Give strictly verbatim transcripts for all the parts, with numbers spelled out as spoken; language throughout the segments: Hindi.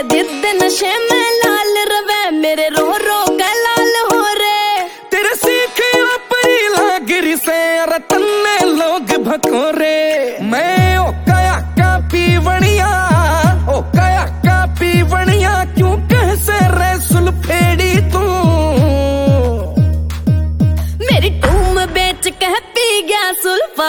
तेरे दिल नशे में लाल रवे मेरे रो रो के लाल हो रे। तेरे सीख अपनी लागरी से रतने लोग भकोरे। मैं ओ कया का पीवनिया ओ कया का पीवनिया क्यों कैसे रे सुलफेड़ी तू। मेरी टूम बेच के पी गया सुल्फा।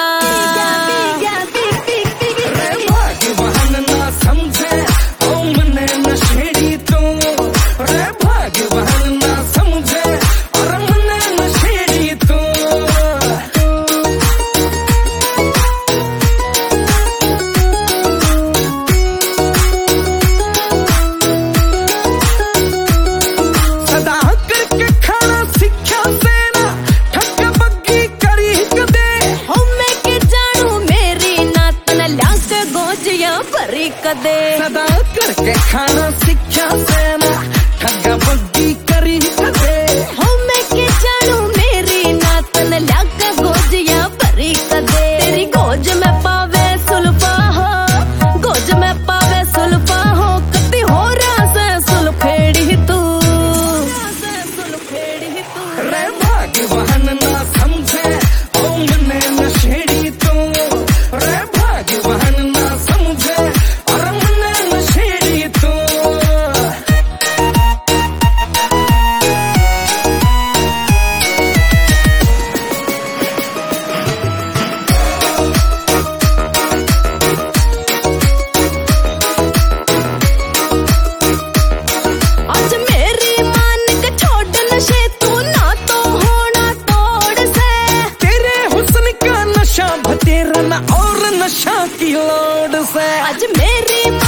कदे सदा करके खाना सीखा से ना ठगा बग्गी करी कदे। हो मैं के जानू मेरी नातन लाग गोजिया भरी कदे। तेरी गोज में पावे सुल्फा हो गोज में पावे सुल्फा हो कति हो रहा से सुल्फेड़ी तू सुल्फेड़ी तू। रे भाग वाहन ना समझे ओ मने नशेड़ी तू। रे भाग वाहन ना समझे तेरा ना और नशा की लोड से। आज मेरी